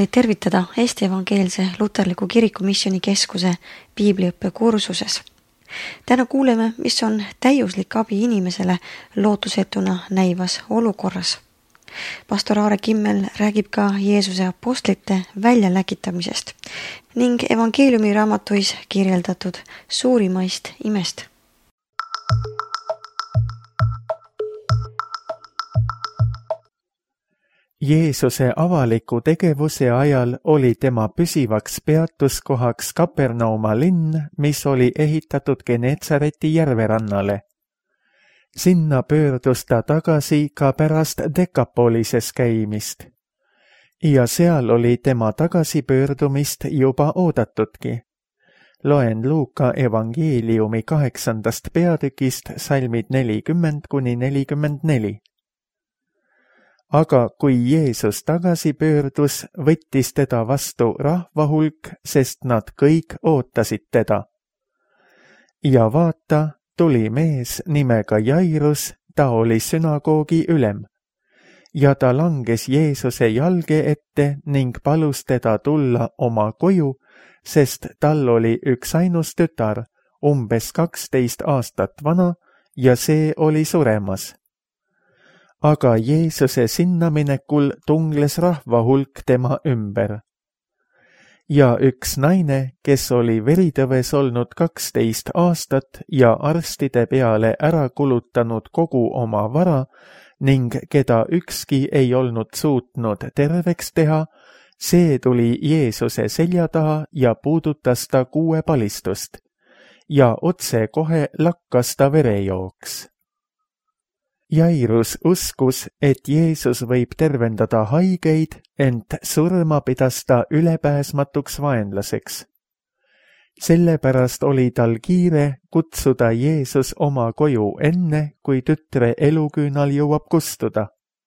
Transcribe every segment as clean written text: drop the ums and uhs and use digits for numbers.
teid tervitada Eesti Evangeelse Luterliku Kiriku Missioonikeskuse piibliõppe kursuses. Täna kuuleme, mis on täiuslik abi inimesele lootusetuna näivas olukorras. Pastor Aare Kimmel räägib ka Jeesuse apostlite väljaläkitamisest ning evangeeliumi raamatuis kirjeldatud suurimaist imest. Jeesuse avaliku tegevuse ajal oli tema püsivaks peatuskohaks Kapernauma linn, mis oli ehitatud Geneetsareti järverannale. Sinna pöördus ta tagasi ka pärast Dekapolises käimist. Ja seal oli tema tagasipöördumist juba oodatudki. Loen Luuka evangeeliumi 8. peatükist salmid 40–44. Aga kui Jeesus tagasi pöördus, võttis teda vastu rahvahulk, sest nad kõik ootasid teda. Ja vaata, tuli mees nimega Jairus, ta oli sünagoogi ülem. Ja ta langes Jeesuse jalge ette ning palus teda tulla oma koju, sest tal oli üksainus tütar, umbes 12 aastat vana, ja see oli suremas. Aga Jeesuse sinnaminekul tungles rahvahulk tema ümber. Ja üks naine, kes oli veritõves olnud 12 aastat ja arstide peale ära kulutanud kogu oma vara ning keda ükski ei olnud suutnud terveks teha, see tuli Jeesuse selja taha ja puudutas ta kuuepalistust ja otse kohe lakkas ta verejooks. Jairus uskus, et Jeesus võib tervendada haigeid, ent surma pidas ta ülepääsmatuks vaenlaseks. Sellepärast oli tal kiire kutsuda Jeesus oma koju enne, kui tütre eluküünal jõuab kustuda.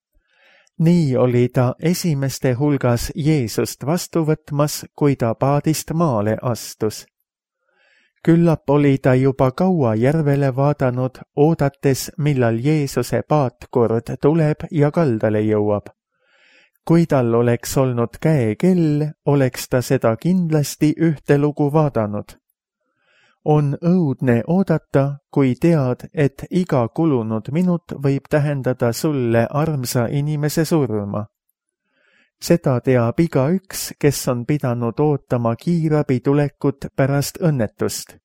Nii oli ta esimeste hulgas Jeesust vastu võtmas, kui ta paadist maale astus. Küllap oli ta juba kaua järvele vaadanud, oodates, millal Jeesuse paat kord tuleb ja kaldale jõuab. Kui tal oleks olnud käekell, oleks ta seda kindlasti ühte lugu vaadanud. On õudne oodata, kui tead, et iga kulunud minut võib tähendada sulle armsa inimese surma. Seda teab igaüks, kes on pidanud ootama kiirabi tulekut pärast õnnetust.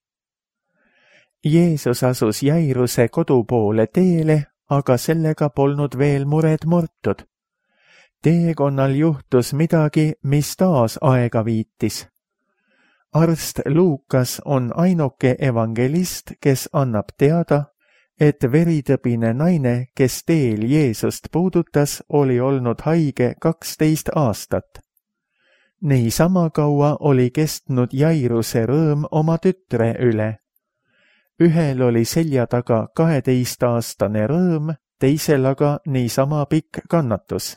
Jeesus asus Jairuse kodu poole teele, aga sellega polnud veel mured murtud. Teekonnal juhtus midagi, mis taas aega viitis. Arst Luukas on ainuke evangelist, kes annab teada, et veritõbine naine, kes teel Jeesust puudutas, oli olnud haige 12 aastat. Niisama kaua oli kestnud Jairuse rõõm oma tütre üle. Ühel oli selja taga 12-aastane rõõm, teisel aga niisama pikk kannatus.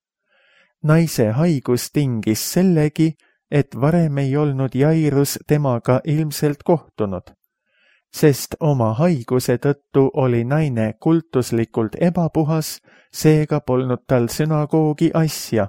Naise haigus tingis sellegi, et varem ei olnud Jairus temaga ilmselt kohtunud, sest oma haiguse tõttu oli naine kultuslikult ebapuhas, seega polnud tal sünagoogi asja.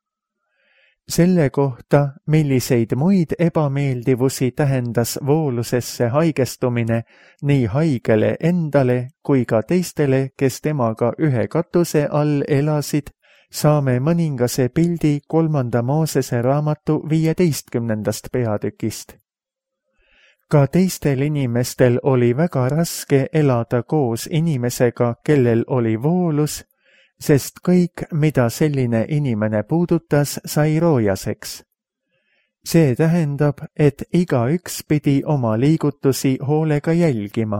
Selle kohta, milliseid muid ebameeldivusi tähendas voolusesse haigestumine nii haigele endale kui ka teistele, kes temaga ühe katuse all elasid, saame mõningase pildi 3. Moosese raamatu 15. peatükist. Ka teistel inimestel oli väga raske elada koos inimesega, kellel oli voolus, sest kõik, mida selline inimene puudutas, sai roojaseks. See tähendab, et igaüks pidi oma liigutusi hoolega jälgima.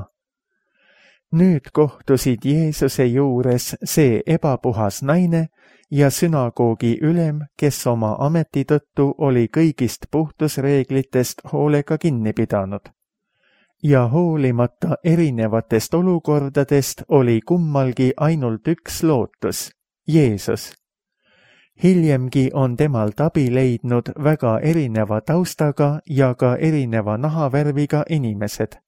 Nüüd kohtusid Jeesuse juures see ebapuhas naine ja sünagoogi ülem, kes oma ameti tõttu oli kõigist puhtusreeglitest hoolega kinni pidanud. Ja hoolimata erinevatest olukordadest oli kummalgi ainult üks lootus, Jeesus. Hiljemgi on temalt abi leidnud väga erineva taustaga ja ka erineva nahavärviga inimesed.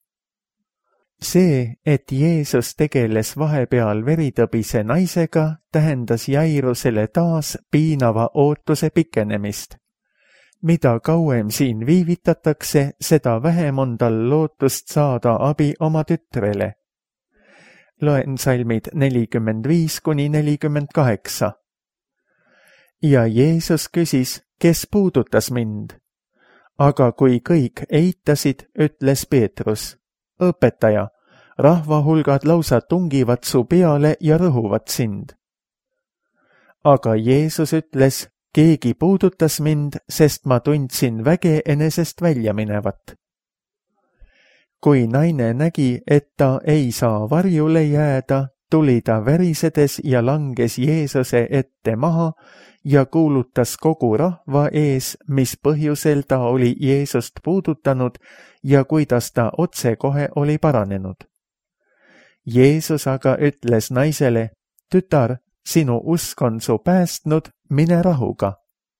See, et Jeesus tegeles vahepeal veritõbise naisega, tähendas Jairusele taas piinava ootuse pikenemist. mida kauem siin viivitatakse, seda vähem on tal lootust saada abi oma tütrele. Loen salmid 45–48. Ja Jeesus küsis, kes puudutas mind? Aga kui kõik eitasid, ütles Peetrus, õpetaja, rahvahulgad lausa tungivad su peale ja rõhuvad sind. Aga Jeesus ütles, keegi puudutas mind, sest ma tundsin väge enesest välja minevat. Kui naine nägi, et ta ei saa varjule jääda, tuli ta värisedes ja langes Jeesuse ette maha ja kuulutas kogu rahva ees, mis põhjusel ta oli Jeesust puudutanud ja kuidas ta otsekohe oli paranenud. Jeesus aga ütles naisele, tütar, sinu usk on su päästnud, mine rahuga.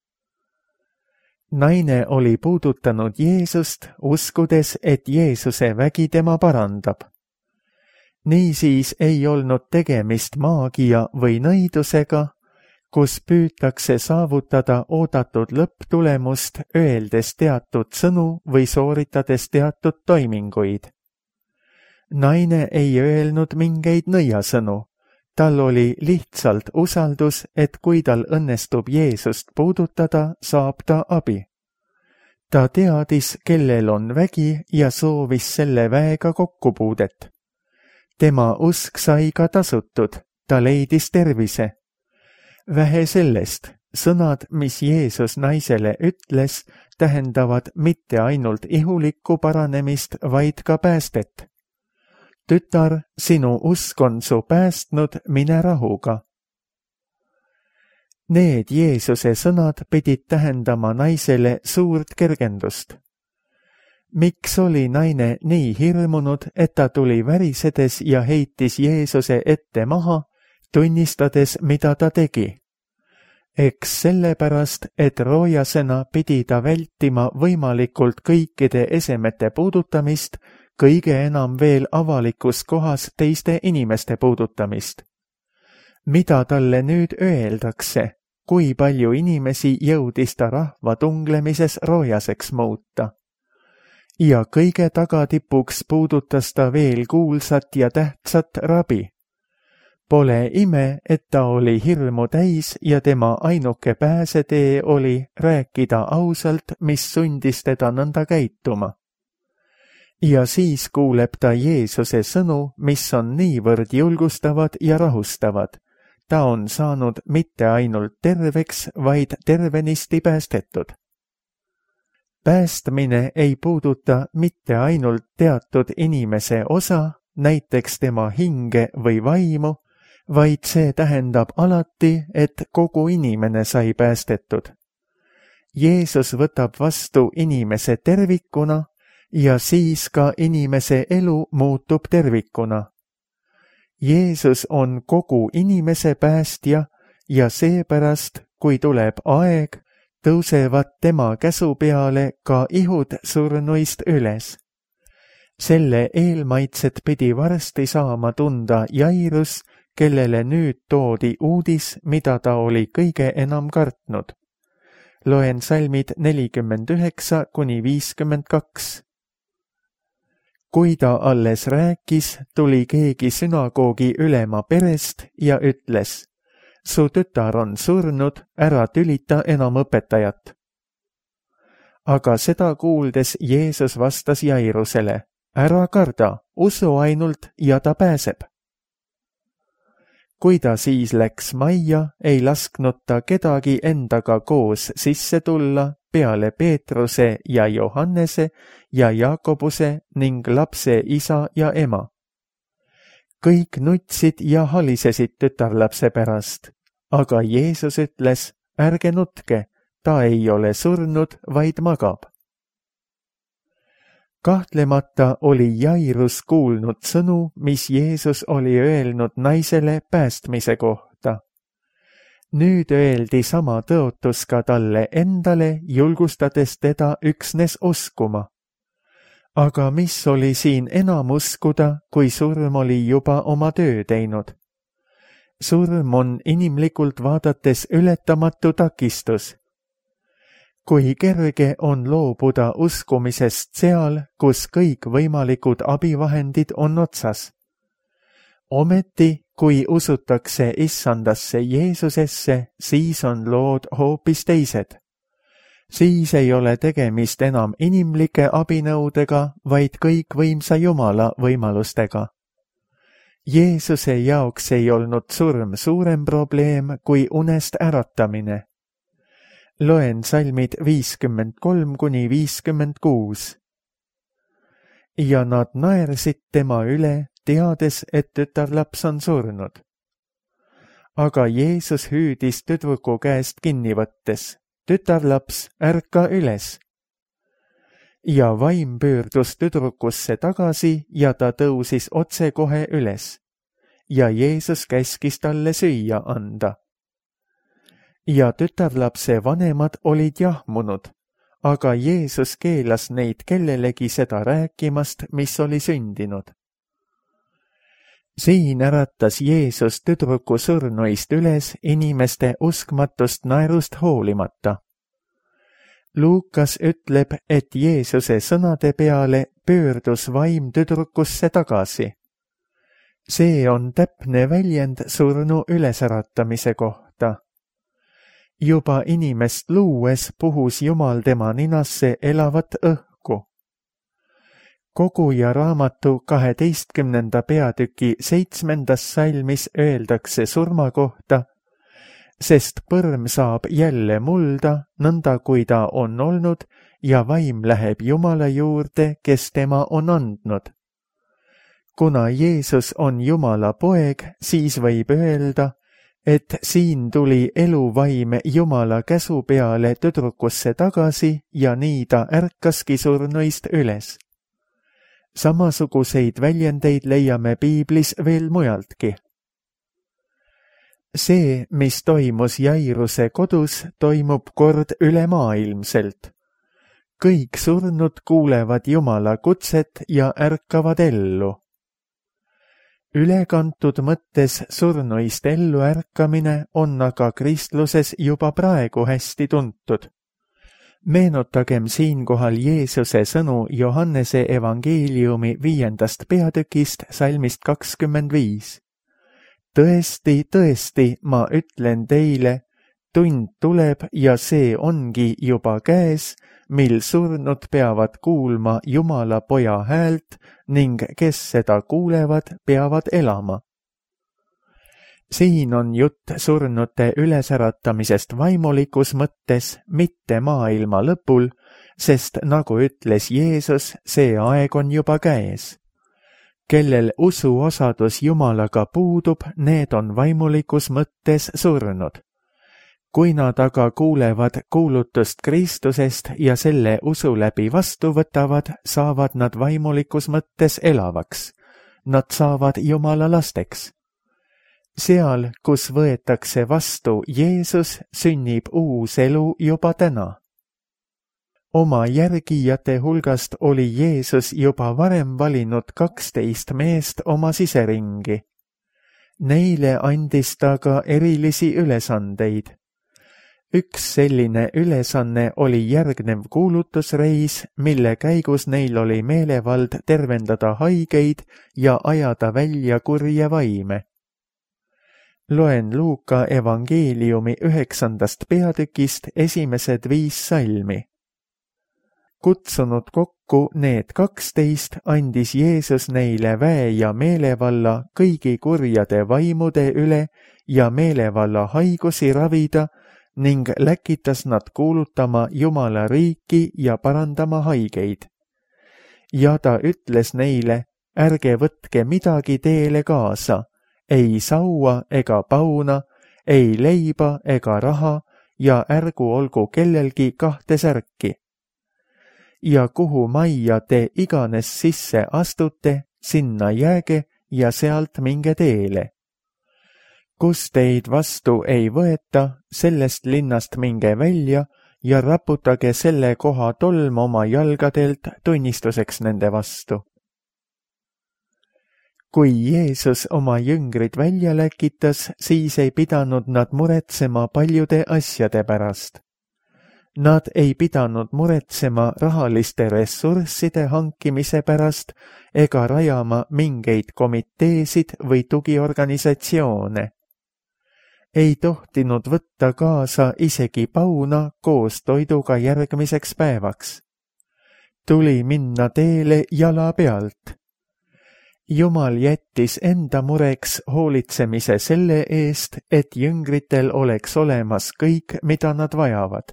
Naine oli puudutanud Jeesust, uskudes, et Jeesuse vägi tema parandab. Niisiis ei olnud tegemist maagia või nõidusega, kus püütakse saavutada oodatud lõpptulemust, öeldes teatud sõnu või sooritades teatud toiminguid. Naine ei öelnud mingeid nõiasõnu. Tal oli lihtsalt usaldus, et kui tal õnnestub Jeesust puudutada, saab ta abi. Ta teadis, kellel on vägi ja soovis selle väega kokkupuudet. Tema usk sai ka tasutud, ta leidis tervise. Vähe sellest, sõnad, mis Jeesus naisele ütles, tähendavad mitte ainult ihulikku paranemist, vaid ka päästet. Tütar, sinu usk on su päästnud, mine rahuga. Need Jeesuse sõnad pidid tähendama naisele suurt kergendust. Miks oli naine nii hirmunud, et ta tuli värisedes ja heitis Jeesuse ette maha, tunnistades, mida ta tegi? Eks sellepärast, et roojasena pidi ta vältima võimalikult kõikide esemete puudutamist, kõige enam veel avalikus kohas teiste inimeste puudutamist. Mida talle nüüd öeldakse, kui palju inimesi jõudis ta rahva tunglemises roojaseks muuta? Ja kõige tagatipuks puudutas ta veel kuulsat ja tähtsat rabi. Pole ime, et ta oli hirmu täis ja tema ainuke pääsetee oli rääkida ausalt, mis sundis teda nõnda käituma. Ja siis kuuleb ta Jeesuse sõnu, mis on niivõrd julgustavad ja rahustavad. Ta on saanud mitte ainult terveks, vaid tervenisti päästetud. Päästmine ei puuduta mitte ainult teatud inimese osa, näiteks tema hinge või vaimu, vaid see tähendab alati, et kogu inimene sai päästetud. Jeesus võtab vastu inimese tervikuna, ja siis ka inimese elu muutub tervikuna. Jeesus on kogu inimese päästja ja seepärast, kui tuleb aeg, tõusevad tema käsu peale ka ihud surnuist üles. Selle eelmaitset pidi varsti saama tunda Jairus, kellele nüüd toodi uudis, mida ta oli kõige enam kartnud. Loen salmid 49–52. Kui ta alles rääkis, tuli keegi sünagoogi ülema perest ja ütles, su tütar on surnud, ära tülita enam õpetajat. Aga seda kuuldes Jeesus vastas Jairusele, ära karda, usu ainult ja ta pääseb. Kui ta siis läks majja, ei lasknud ta kedagi endaga koos sisse tulla, peale Peetruse ja Johannese ja Jaakobuse ning lapse isa ja ema. Kõik nutsid ja halisesid tütarlapse pärast, aga Jeesus ütles, ärge nutke, ta ei ole surnud, vaid magab. Kahtlemata oli Jairus kuulnud sõnu, mis Jeesus oli öelnud naisele päästmise kohta. Nüüd öeldi sama tõotus ka talle endale, julgustades teda üksnes uskuma. Aga mis oli siin enam uskuda, kui surm oli juba oma töö teinud? Surm on inimlikult vaadates ületamatu takistus. kui kerge on loobuda uskumisest seal, kus kõik võimalikud abivahendid on otsas. Ometi, kui usutakse Issandasse Jeesusesse, siis on lood hoopis teised. Siis ei ole tegemist enam inimlike abinõudega, vaid kõikvõimsa Jumala võimalustega. Jeesuse jaoks ei olnud surm suurem probleem kui unest äratamine. Loen salmid 53–56. Ja nad naersid tema üle, teades, et tütarlaps on surnud. Aga Jeesus hüüdis tüdruku käest kinni võttes, tütarlaps, ärka üles. Ja vaim pöördus tüdrukusse tagasi ja ta tõusis otsekohe üles. Ja Jeesus käskis talle süüa anda. Ja tütarlapse vanemad olid jahmunud, aga Jeesus keelas neid kellelegi seda rääkimast, mis oli sündinud. Siin äratas Jeesus tüdruku surnuist üles inimeste uskmatust naerust hoolimata. Luukas ütleb, et Jeesuse sõnade peale pöördus vaim tüdrukusse tagasi. See on täpne väljend surnu ülesäratamise kohta. Juba inimest luues puhus Jumal tema ninasse elavat õhku. Koguja raamatu 12. peatüki 7. salmis öeldakse surma kohta, sest põrm saab jälle mulda, nõnda kui ta on olnud, ja vaim läheb Jumala juurde, kes tema on andnud. Kuna Jeesus on Jumala poeg, siis võib öelda, et siin tuli eluvaim Jumala käsu peale tüdrukusse tagasi ja nii ta ärkaski surnuist üles. Samasuguseid väljendeid leiame piiblis veel mujaltki. See, mis toimus Jairuse kodus, toimub kord ülemaailmselt. Kõik surnud kuulevad Jumala kutset ja ärkavad ellu. Ülekantud mõttes surnuist ellu ärkamine on aga kristluses juba praegu hästi tuntud. Meenutagem siinkohal Jeesuse sõnu Johannese evangeeliumi 5. peatükist salmist 25. Tõesti, tõesti, ma ütlen teile, tund tuleb ja see ongi juba käes, mil surnud peavad kuulma Jumala poja häält ning kes seda kuulevad, peavad elama. Siin on jutt surnute ülesäratamisest vaimulikus mõttes, mitte maailma lõpul, sest nagu ütles Jeesus, see aeg on juba käes. Kellel usuosadus Jumalaga puudub, need on vaimulikus mõttes surnud. Kui nad aga kuulevad kuulutust Kristusest ja selle usu läbi vastu võtavad, saavad nad vaimulikus mõttes elavaks. Nad saavad Jumala lasteks. Seal, kus võetakse vastu Jeesus, sünnib uus elu juba täna. Oma järgijate hulgast oli Jeesus juba varem valinud 12 meest oma siseringi. Neile andis ta ka erilisi ülesandeid. Üks selline ülesanne oli järgnev kuulutusreis, mille käigus neil oli meelevald tervendada haigeid ja ajada välja kurje vaime. Loen Luuka evangeeliumi 9. peatükist esimesed 5 salmi. Kutsunud kokku need 12, andis Jeesus neile väe ja meelevalla kõigi kurjade vaimude üle ja meelevalla haigusi ravida ning läkitas nad kuulutama Jumala riiki ja parandama haigeid. Ja ta ütles neile, ärge võtke midagi teele kaasa, ei saua ega pauna, ei leiba ega raha ja ärgu olgu kellelgi 2 särki. Ja kuhu majja te iganes sisse astute, sinna jääge ja sealt minge teele. Kus teid vastu ei võeta, sellest linnast minge välja ja raputage selle koha tolm oma jalgadelt tunnistuseks nende vastu. Kui Jeesus oma jüngrid välja läkitas, siis ei pidanud nad muretsema paljude asjade pärast. Nad ei pidanud muretsema rahaliste ressursside hankimise pärast ega rajama mingeid komiteesid või tugiorganisatsioone. Ei tohtinud võtta kaasa isegi pauna koos toiduga järgmiseks päevaks. Tuli minna teele jala pealt. Jumal jättis enda mureks hoolitsemise selle eest, et jüngritel oleks olemas kõik, mida nad vajavad.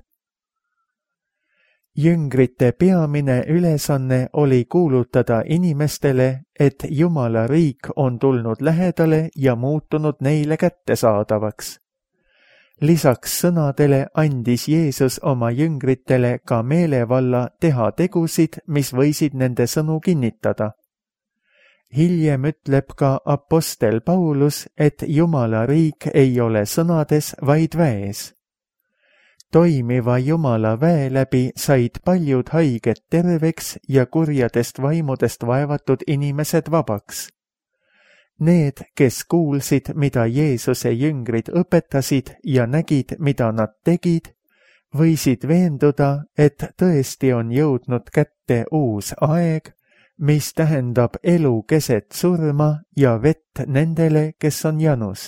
Jüngrite peamine ülesanne oli kuulutada inimestele, et Jumala riik on tulnud lähedale ja muutunud neile kättesaadavaks. Lisaks sõnadele andis Jeesus oma jüngritele ka meelevalla teha tegusid, mis võisid nende sõnu kinnitada. Hiljem ütleb ka apostel Paulus, et Jumala riik ei ole sõnades, vaid väes. Toimiva Jumala väe läbi said paljud haiged terveks ja kurjadest vaimudest vaevatud inimesed vabaks. Need, kes kuulsid, mida Jeesuse jüngrid õpetasid ja nägid, mida nad tegid, võisid veenduda, et tõesti on jõudnud kätte uus aeg, mis tähendab elu keset surma ja vett nendele, kes on janus.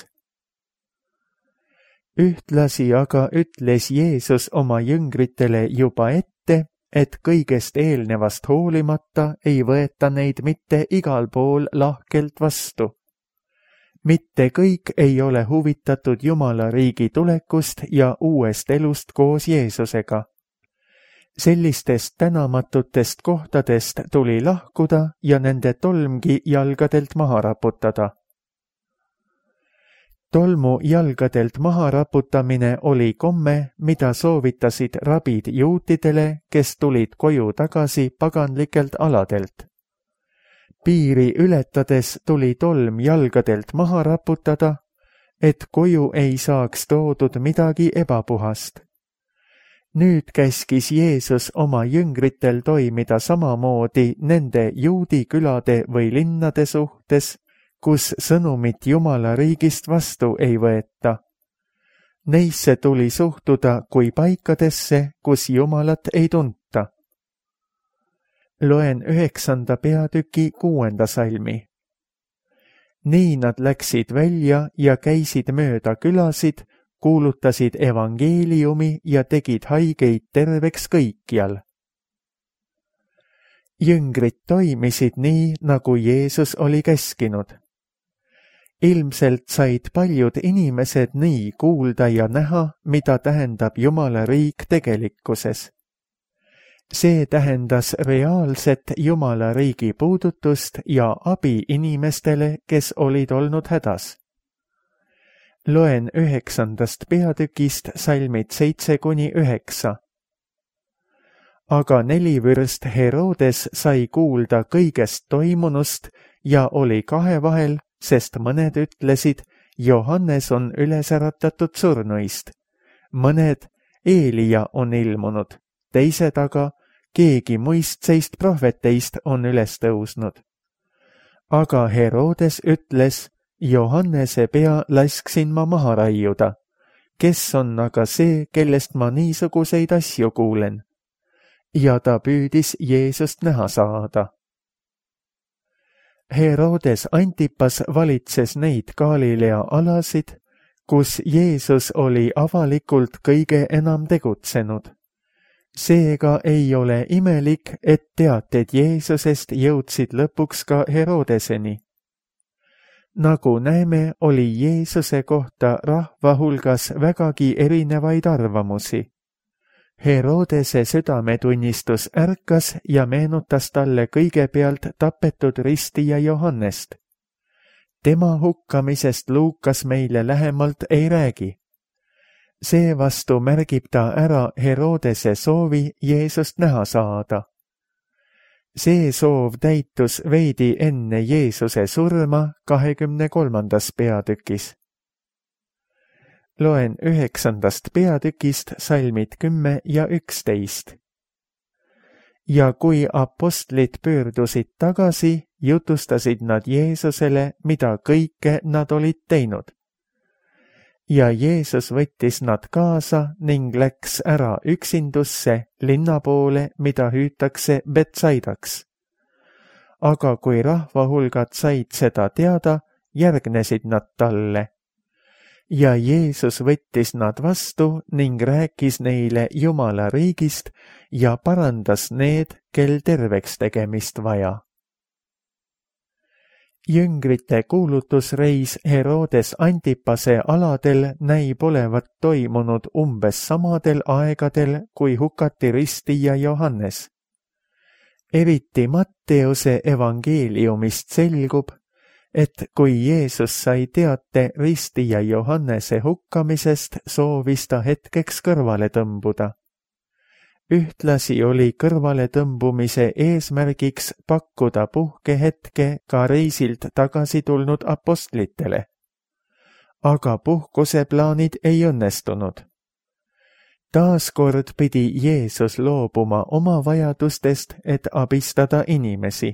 Ühtlasi aga ütles Jeesus oma jüngritele juba ette, et kõigest eelnevast hoolimata ei võeta neid mitte igal pool lahkelt vastu. Mitte kõik ei ole huvitatud Jumala riigi tulekust ja uuest elust koos Jeesusega. Sellistest tänamatutest kohtadest tuli lahkuda ja nende tolmgi jalgadelt maha raputada. Tolmu jalgadelt maha raputamine oli komme, mida soovitasid rabid juutidele, kes tulid koju tagasi paganlikelt aladelt. Piiri ületades tuli tolm jalgadelt maha raputada, et koju ei saaks toodud midagi ebapuhast. Nüüd käskis Jeesus oma jüngritel toimida samamoodi nende juudi külade või linnade suhtes, kus sõnumit Jumala riigist vastu ei võeta. Neisse tuli suhtuda kui paikadesse, kus Jumalat ei tunta. Loen 9. peatüki 6. salmi. Nii nad läksid välja ja käisid mööda külasid, kuulutasid evangeeliumi ja tegid haigeid terveks kõikjal. Jüngrid toimisid nii, nagu Jeesus oli käskinud. Ilmselt said paljud inimesed nii kuulda ja näha, mida tähendab Jumala riik tegelikkuses. See tähendas reaalset Jumala riigi puudutust ja abi inimestele, kes olid olnud hädas. Loen 9. peatükist salmid 7-9. Aga 4 vürst Herodes sai kuulda kõigest toimunust ja oli kahe vahel, sest mõned ütlesid, Johannes on üles äratatud surnuist. Mõned, Eelia on ilmunud, teised aga, keegi muistseist prohveteist on üles tõusnud. Aga Herodes ütles, Johannese pea lasksin ma maha raiuda. Kes on aga see, kellest ma niisuguseid asju kuulen? Ja ta püüdis Jeesust näha saada. Herodes Antipas valitses neid Galilea alasid, kus Jeesus oli avalikult kõige enam tegutsenud. Seega ei ole imelik, et teated Jeesusest jõudsid lõpuks ka Herodeseni. Nagu näeme, oli Jeesuse kohta rahva hulgas vägagi erinevaid arvamusi. Herodese südametunnistus ärkas ja meenutas talle kõigepealt tapetud ristija Johannest. Tema hukkamisest Luukas meile lähemalt ei räägi. Seevastu märgib ta ära Herodese soovi Jeesust näha saada. See soov täitus veidi enne Jeesuse surma 23. peatükis. Loen 9. peatükist salmid 10 ja 11. Ja kui apostlid pöördusid tagasi, jutustasid nad Jeesusele, mida kõike nad olid teinud. ja Jeesus võttis nad kaasa ning läks ära üksindusse linna poole, mida hüütakse Betsaidaks. Aga kui rahvahulgad said seda teada, järgnesid nad talle. Ja Jeesus võttis nad vastu ning rääkis neile Jumala riigist ja parandas need, kel terveks tegemist vaja. Jüngrite kuulutusreis Herodes Antipase aladel näib olevat toimunud umbes samadel aegadel, kui hukati ristija Johannes. Eriti Matteuse evangeeliumist selgub, et kui Jeesus sai teate ristija Johannese hukkamisest, soovis ta hetkeks kõrvale tõmbuda. Ühtlasi oli kõrvaletõmbumise eesmärgiks pakkuda puhkehetke ka reisilt tagasi tulnud apostlitele. Aga puhkuse plaanid ei õnnestunud. Taaskord pidi Jeesus loobuma oma vajadustest, et abistada inimesi.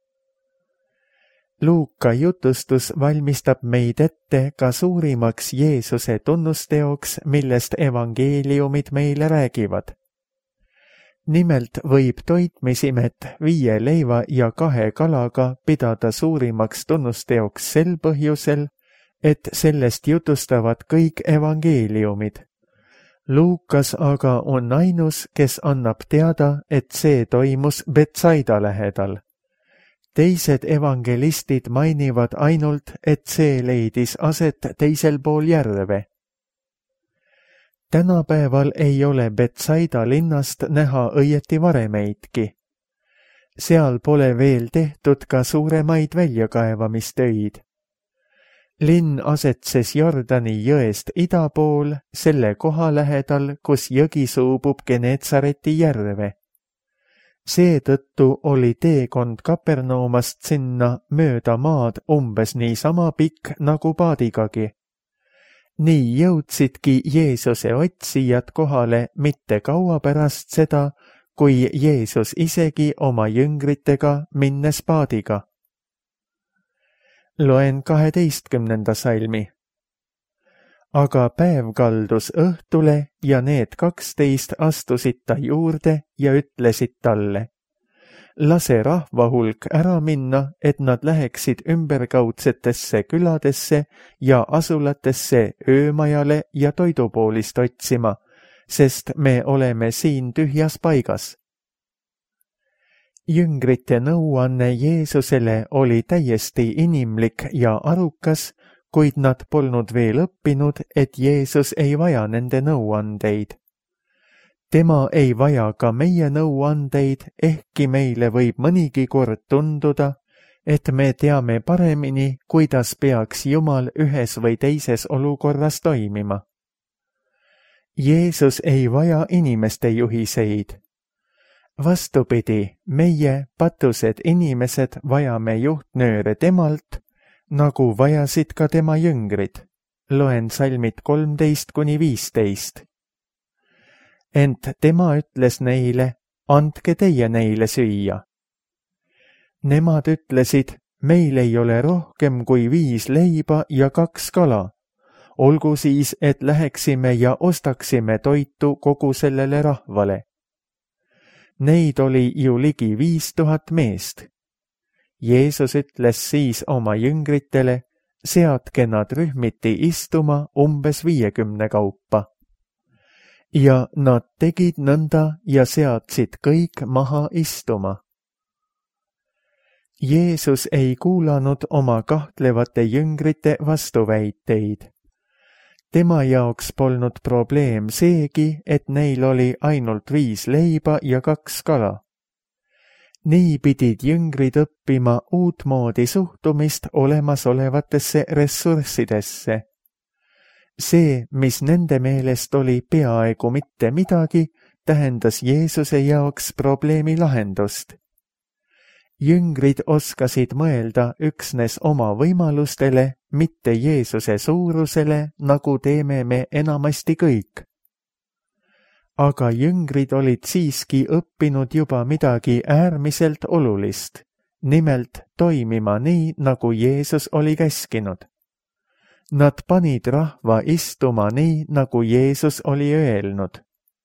Luuka jutustus valmistab meid ette ka suurimaks Jeesuse tunnusteoks, millest evangeeliumid meile räägivad. Nimelt võib toitmisimet 5 leiva ja 2 kalaga pidada suurimaks tunnusteoks sel põhjusel, et sellest jutustavad kõik evangeeliumid. Luukas aga on ainus, kes annab teada, et see toimus Betsaida lähedal. Teised evangelistid mainivad ainult, et see leidis aset teisel pool järve. Tänapäeval ei ole Betsaida linnast näha õieti varemeidki. Seal pole veel tehtud ka suuremaid väljakaevamistöid. Linn asetses Jordani jõest ida pool, selle koha lähedal, kus jõgi suubub Geneetsareti järve. Seetõttu oli teekond Kapernaumast sinna mööda maad umbes niisama pikk nagu paadigagi. Nii jõudsidki Jeesuse otsijad kohale mitte kaua pärast seda, kui Jeesus isegi oma jüngritega minnes paadiga. Loen 12. salmi. Aga päev kaldus õhtule ja need 12 astusid ta juurde ja ütlesid talle: lase rahvahulk ära minna, et nad läheksid ümberkaudsetesse küladesse ja asulatesse öömajale ja toidupoolist otsima, sest me oleme siin tühjas paigas. Jüngrite nõuanne Jeesusele oli täiesti inimlik ja arukas, kuid nad polnud veel õppinud, et Jeesus ei vaja nende nõuandeid. Tema ei vaja ka meie nõuandeid, ehkki meile võib mõnigi kord tunduda, et me teame paremini, kuidas peaks Jumal ühes või teises olukorras toimima. Jeesus ei vaja inimeste juhiseid. Vastupidi, meie, patused inimesed, vajame juhtnööre temalt, nagu vajasid ka tema jüngrid. Loen salmid 13-15. Ent tema ütles neile: andke teie neile süüa. Nemad ütlesid: meil ei ole rohkem kui 5 leiba ja 2 kala. Olgu siis, et läheksime ja ostaksime toitu kogu sellele rahvale. Neid oli ju ligi 5000 meest. Jeesus ütles siis oma jüngritele: seadke nad rühmiti istuma umbes 50 kaupa. Ja nad tegid nõnda ja seadsid kõik maha istuma. Jeesus ei kuulanud oma kahtlevate jüngrite vastuväiteid. Tema jaoks polnud probleem seegi, et neil oli ainult 5 leiba ja 2 kala. Nii pidid jüngrid õppima uutmoodi suhtumist olemasolevatesse ressurssidesse. See, mis nende meelest oli peaaegu mitte midagi, tähendas Jeesuse jaoks probleemi lahendust. Jüngrid oskasid mõelda üksnes oma võimalustele, mitte Jeesuse suurusele, nagu teeme me enamasti kõik. Aga jüngrid olid siiski õppinud juba midagi äärmiselt olulist, nimelt toimima nii, nagu Jeesus oli käskinud. Nad panid rahva istuma nii, nagu Jeesus oli öelnud.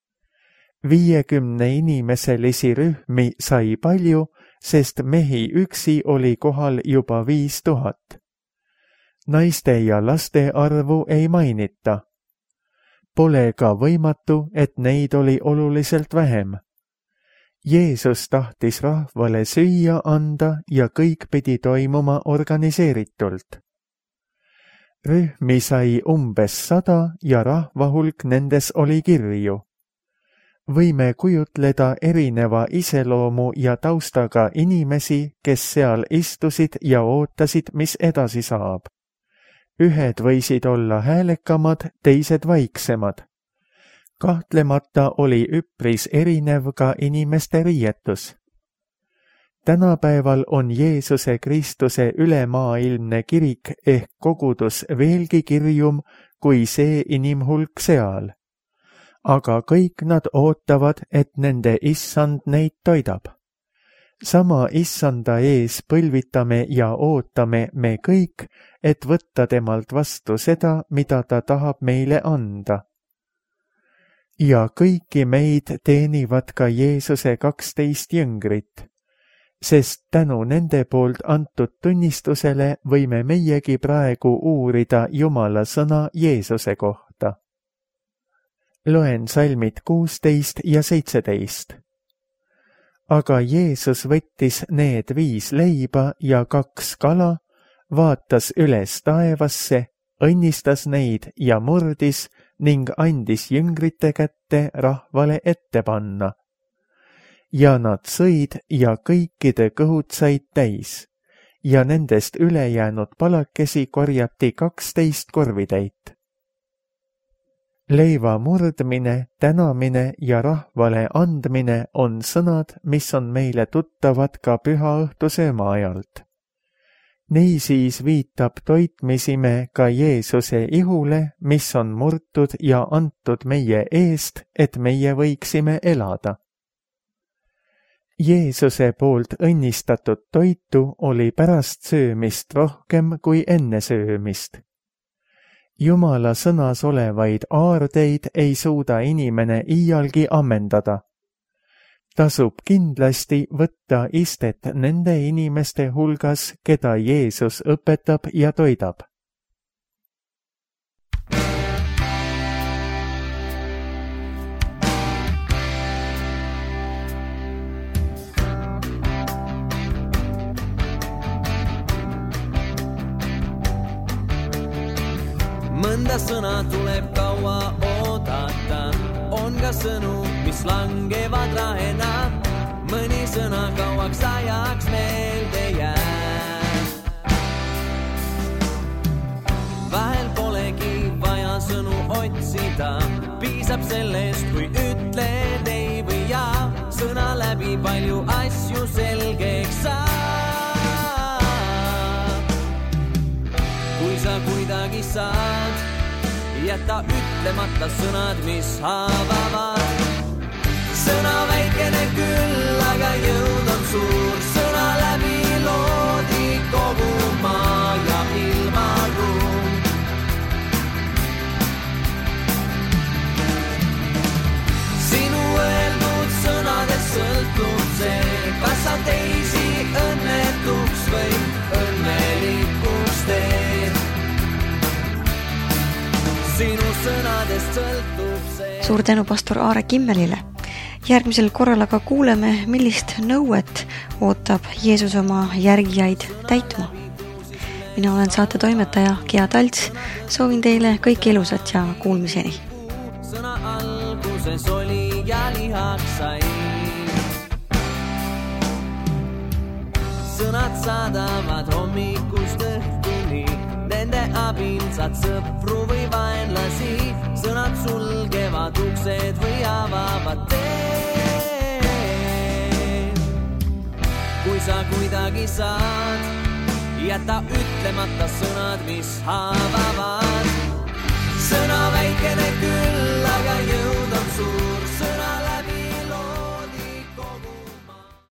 50 inimeselisi rühmi sai palju, sest mehi üksi oli kohal juba 5000. Naiste ja laste arvu ei mainita. Pole ka võimatu, et neid oli oluliselt vähem. Jeesus tahtis rahvale süüa anda ja kõik pidi toimuma organiseeritult. Rühmi sai umbes 100 ja rahva hulk nendes oli kirju. Võime kujutleda erineva iseloomu ja taustaga inimesi, kes seal istusid ja ootasid, mis edasi saab. Ühed võisid olla häälekamad, teised vaiksemad. Kahtlemata oli üpris erinev ka inimeste riietus. Tänapäeval on Jeesuse Kristuse ülemaailmne kirik ehk kogudus veelgi kirjum kui see inimhulk seal. Aga kõik nad ootavad, et nende issand neid toidab. Sama issanda ees põlvitame ja ootame me kõik, et võtta temalt vastu seda, mida ta tahab meile anda. Ja kõiki meid teenivad ka Jeesuse 12 jüngrit, sest tänu nende poolt antud tunnistusele võime meiegi praegu uurida Jumala sõna Jeesuse kohta. Loen salmid 16 ja 17. Aga Jeesus võttis need 5 leiba ja 2 kala, vaatas üles taevasse, õnnistas neid ja murdis ning andis jüngrite kätte rahvale ette panna. Ja nad sõid ja kõikide kõhud said täis ja nendest ülejäänud palakesi korjati 12 korvitäit. Leiva murdmine, tänamine ja rahvale andmine on sõnad, mis on meile tuttavad ka pühaõhtu sööma ajalt. Niisiis viitab toitmisime ka Jeesuse ihule, mis on murtud ja antud meie eest, et meie võiksime elada. Jeesuse poolt õnnistatud toitu oli pärast söömist rohkem kui enne söömist. Jumala sõnas olevaid aardeid ei suuda inimene iialgi ammendada. Tasub kindlasti võtta istet nende inimeste hulgas, keda Jeesus õpetab ja toidab. Mõnda sõna tuleb kaua oodata, on ka sõnu, mis langevad rahena, mõni sõna kauaks ajaks meelde jääb. Vahel polegi vaja sõnu otsida, piisab sellest, kui ütled ei või jaa, sõna läbi palju asju selgeks saab. Kui sa kuidagi saad, jäta ütlemata sõnad, mis haavavad. Sõna väikene küll, aga jõud on suur, sõna läbi loodi kogu maa ja ilmaruum. Sinu öeldud sõnadest sõltub see, kas sa teisi õnnetuks või õnnelikuks teed. Sinu sõnadest sõltub see. Suur tänu pastor Aare Kimmelile. Järgmisel korral aga kuuleme, millist nõuet ootab Jeesus oma järgijaid täitma. Mina olen saate toimetaja Gea Talts. Soovin teile kõik ilusat ja kuulmiseni. Sõna alguses oli ja lihaks sai. Sõnad saadavad hommikust õhtuni, nende abil saad sõpru või vaenlasi, sõnad sulgevad uksed või avavad teed. Kui sa kuidagi saad, jäta ütlemata sõnad, mis haavavad. Sõna väikene küll, aga jõud on suur.